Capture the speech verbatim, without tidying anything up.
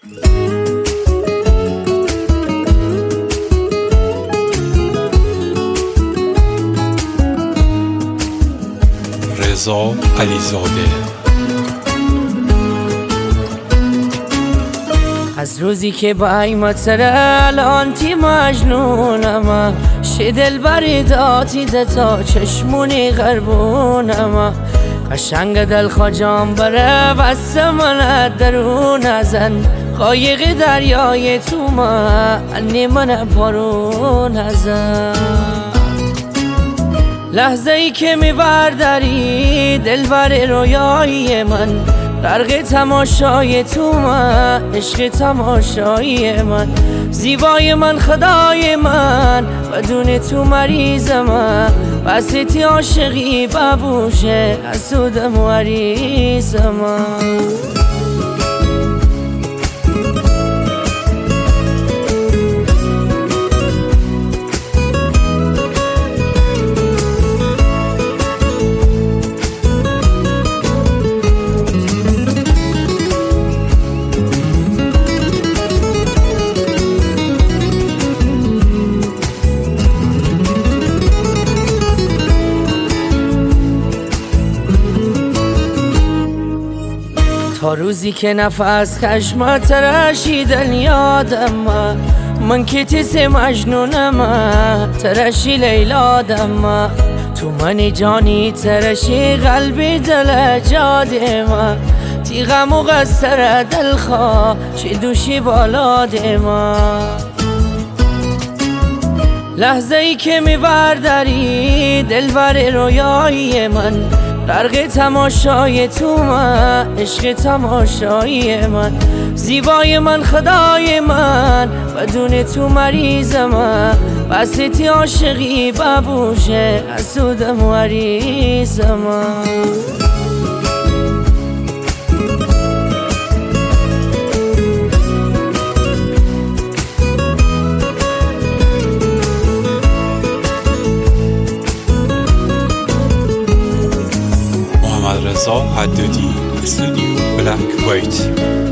رضا علیزاده. از روزی که با ایمتر الان تی مجنونم، شی دل بری داتی تا چشمونی غربونم، قشنگ دل خواجام بره بس من درون ازن، قایق دریای تو من من پارون ازن. لحظه ای که میبرداری دل بر رویای من، غرق تماشای تو من، عشق تماشای من، زیبای من خدای من، بدون تو مریض من، بسیتی عاشقی ببوشه حسودم مریض من. تا روزی که نفس خشمت رشیدن یادم، من که تیس مجنونم ترشی لیلادم، تو من جانی ترشی قلبی دل جادم، تیغ مقصر دل خواه چی دوشی بالادم. لحظه ای که میبرداری دل بر رویای من، غرق تماشای تو من، عشق تماشای من، زیبای من خدای من، بدون تو مریض من، بسیتی عاشقی ببوشه حسودم مریض من. رضا حدادی، استودیو بلک وایت.